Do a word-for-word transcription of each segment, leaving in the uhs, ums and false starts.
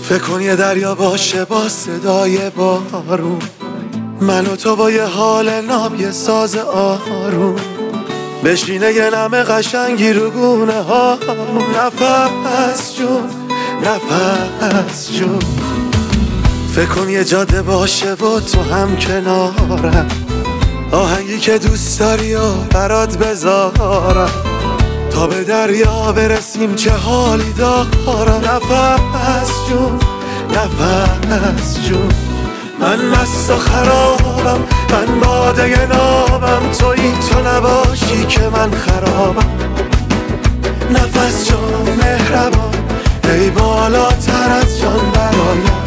فکر کن یه دریا باشه با صدای بارون، من و تو با یه حال ناب یه ساز آروم، بشینه یه نم قشنگی رو گونه ها، نفس جون نفس جون. فکر کن یه جاده باشه و تو هم کنارم، آهنگی که دوست داری و برات بذارم، تا به دریا برسیم چه حالی دارم. نفس جون نفس جون، من مست و خرابم، من باده نابم، تویی تو نباشی که من خرابم. نفس جان مهربان، ای بالاتر از جان برایم.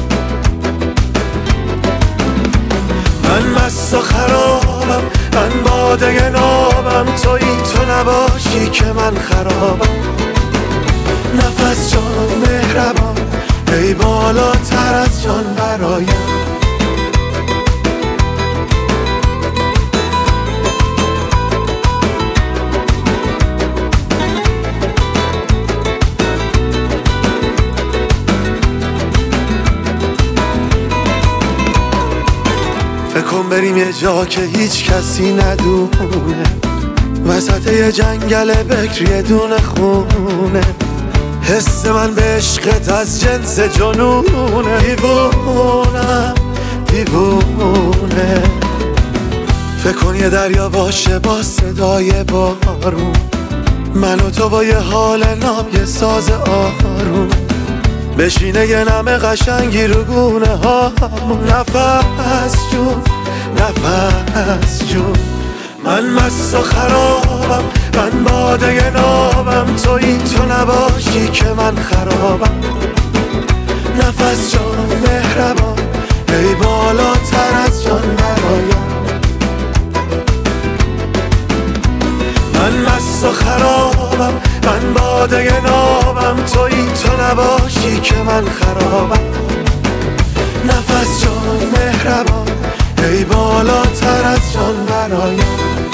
من مست و خرابم، من باده نابم، تویی تو نباشی که من خرابم. نفس جان مهربان، ای بالاتر از جان برایم. فکر کن بریم یه جا که هیچ کسی ندونه، وسط یه جنگل بکر یه دونه خونه، حس من به عشقت از جنس جنونه. دیوونم دیوونه، فکر کن یه دریا باشه با صدای بارون، من و تو با یه حال ناب یه ساز آروم، بشینه یه نم قشنگی رو گونه ها. نفس جون نفس جون، من مست و خرابم، من باده نابم، تویی تو نباشی که من خرابم. نفس جان مهربان، ای بالاتر از جان برایم. من مست و خرابم، من باده نابم، تویی تو نباشی که من خرابم. نفس جان مهربان، ای بالاتر از جان برایم.